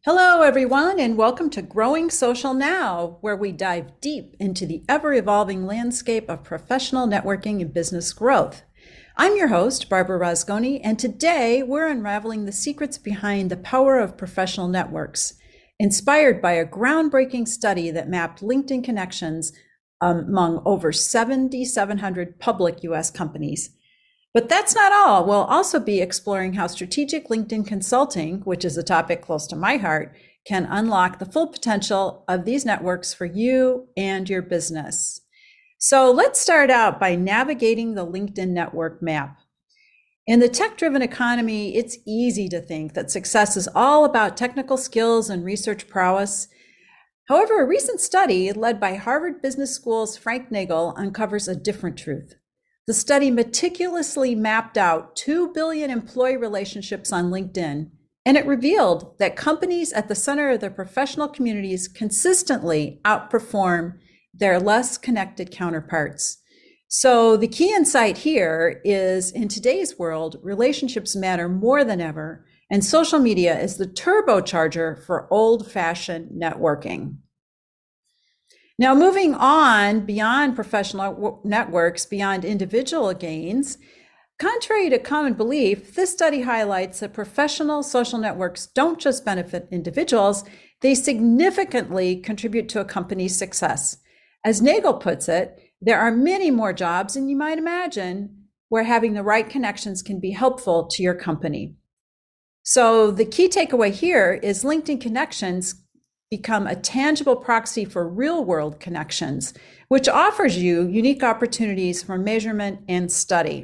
Hello, everyone, and welcome to Growing Social Now, where we dive deep into the ever-evolving landscape of professional networking and business growth. I'm your host, Barbara Rosgoni, and today we're unraveling the secrets behind the power of professional networks, inspired by a groundbreaking study that mapped LinkedIn connections among over 7,700 public U.S. companies. But that's not all. We'll also be exploring how strategic LinkedIn consulting, which is a topic close to my heart, can unlock the full potential of these networks for you and your business. So let's start out by navigating the LinkedIn network map. In the tech-driven economy, it's easy to think that success is all about technical skills and research prowess. However, a recent study led by Harvard Business School's Frank Nagel uncovers a different truth. The study meticulously mapped out 2 billion employee relationships on LinkedIn, and it revealed that companies at the center of their professional communities consistently outperform their less connected counterparts. So the key insight here is, in today's world, relationships matter more than ever, and social media is the turbocharger for old-fashioned networking. Now, moving on beyond professional networks, beyond individual gains, contrary to common belief, this study highlights that professional social networks don't just benefit individuals, they significantly contribute to a company's success. As Nagel puts it, there are many more jobs than you might imagine where having the right connections can be helpful to your company. So the key takeaway here is LinkedIn connections become a tangible proxy for real-world connections, which offers you unique opportunities for measurement and study.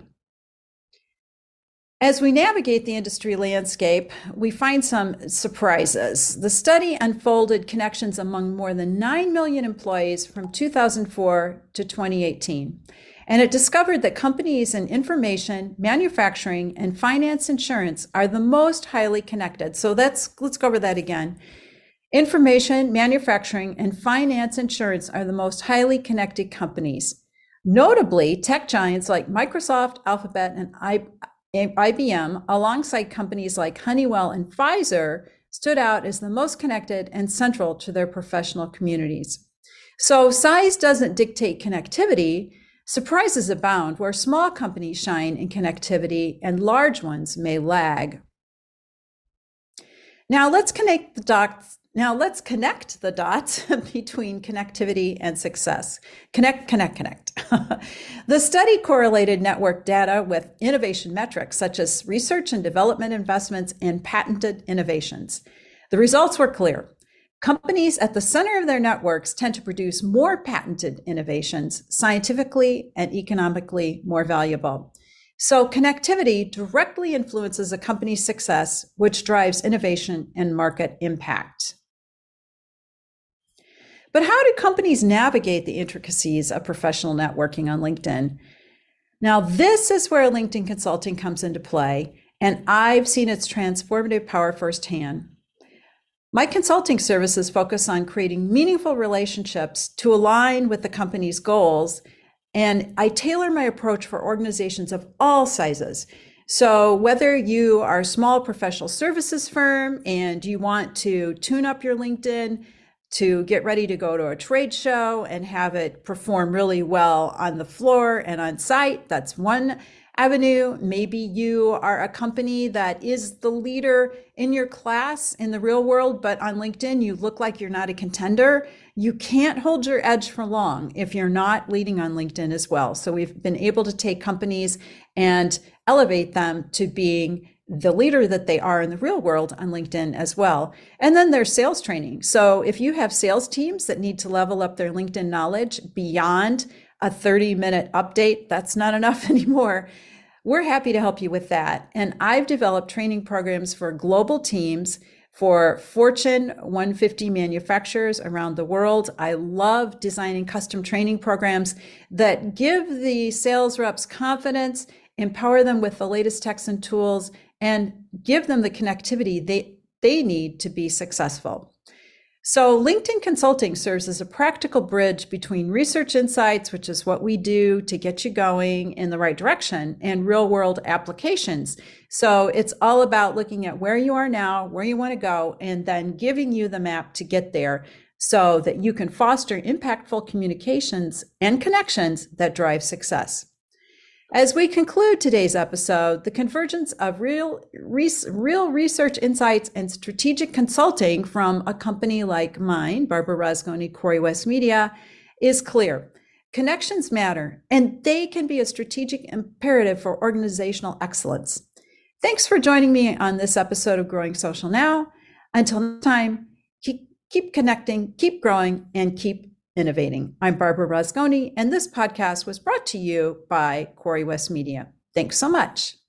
As we navigate the industry landscape, we find some surprises. The study unfolded connections among more than 9 million employees from 2004 to 2018. And it discovered that companies in information, manufacturing, and finance insurance are the most highly connected. So let's go over that again. Information, manufacturing, and finance insurance are the most highly connected companies. Notably, tech giants like Microsoft, Alphabet, and IBM, alongside companies like Honeywell and Pfizer, stood out as the most connected and central to their professional communities. So size doesn't dictate connectivity. Surprises abound where small companies shine in connectivity and large ones may lag. Now let's connect the dots between connectivity and success. Connect. The study correlated network data with innovation metrics such as research and development investments and patented innovations. The results were clear. Companies at the center of their networks tend to produce more patented innovations, scientifically and economically more valuable. So connectivity directly influences a company's success, which drives innovation and market impact. But how do companies navigate the intricacies of professional networking on LinkedIn? Now, this is where LinkedIn consulting comes into play, and I've seen its transformative power firsthand. My consulting services focus on creating meaningful relationships to align with the company's goals, and I tailor my approach for organizations of all sizes. So whether you are a small professional services firm and you want to tune up your LinkedIn to get ready to go to a trade show and have it perform really well on the floor and on site, that's one avenue. Maybe you are a company that is the leader in your class in the real world, but on LinkedIn, you look like you're not a contender. You can't hold your edge for long if you're not leading on LinkedIn as well. So we've been able to take companies and elevate them to being the leader that they are in the real world on LinkedIn as well. And then there's sales training. So if you have sales teams that need to level up their LinkedIn knowledge beyond a 30-minute update, that's not enough anymore. We're happy to help you with that. And I've developed training programs for global teams for Fortune 150 manufacturers around the world. I love designing custom training programs that give the sales reps confidence, empower them with the latest techs and tools, and give them the connectivity they need to be successful. So LinkedIn Consulting serves as a practical bridge between research insights, which is what we do to get you going in the right direction, and real world applications. So it's all about looking at where you are now, where you want to go, and then giving you the map to get there so that you can foster impactful communications and connections that drive success. As we conclude today's episode, the convergence of real research insights and strategic consulting from a company like mine, Barbara Rasconi, Corey West Media, is clear. Connections matter, and they can be a strategic imperative for organizational excellence. Thanks for joining me on this episode of Growing Social Now. Until next time, keep connecting, keep growing, and keep innovating. I'm Barbara Rasconi, and this podcast was brought to you by Corey West Media. Thanks so much.